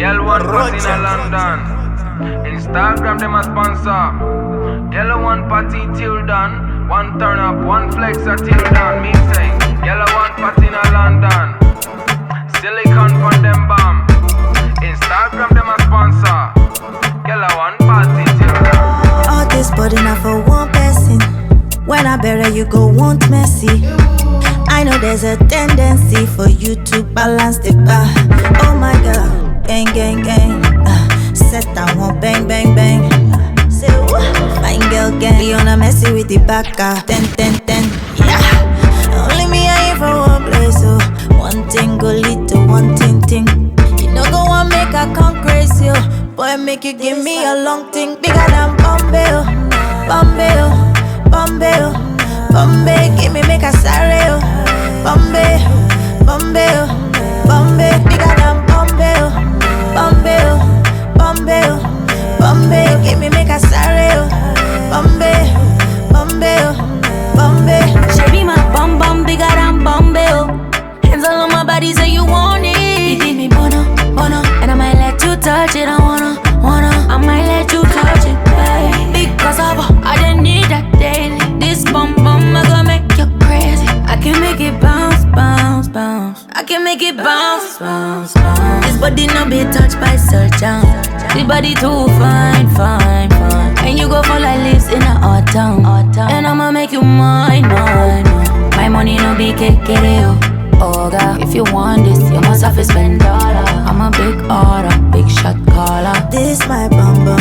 Girl one party in London. Instagram them a sponsor. Girl one party till done. One turn up, one flex till done. Me say, girl one party in London. Silicon from them bomb. Instagram them a sponsor. Girl one party till done. All this body not for one person. When I bury you go want messy. I know there's a tendency for you to balance the bar. Oh my God, gang, gang, gang. Set that one, bang, bang, bang. Say what? Fine girl, gang. Be on a messy with the backer. 10, 10, 10. Yeah. Only me I here for one place, so one thing go lead to one thing. You know go on make I come crazy, oh. Boy make you give me a long thing. Bigger than Bombay, oh. Bombay, oh. Bombay, oh. Bombay, give me make a sorry, oh. Bombay, Bombay, oh. Bombay, bigger than Bombay, oh. Bombay, oh. Bombay, oh. Bombay, give me make a sorry, oh. Bombay, Bombay, oh. Bombay. She be my bum bum bigger than Bombay, oh. Hands all on my body, say you want it. You give me bono, bono, and I might let you touch it. I wanna, I might let you touch it, babe. Because I didn't need that daily. This bum bum, I gonna make you crazy. I can make it bounce, bounce, bounce. I can make it bounce, bounce, bounce. This body no be touched by surgeon. This body too fine, fine, fine. And you go for like leaves in the autumn. And I'ma make you mine, mine, mine. My money no be kekere, oh God, if you want this, you must have to spend dollar. I'm a big order, big shot caller. This my bum bum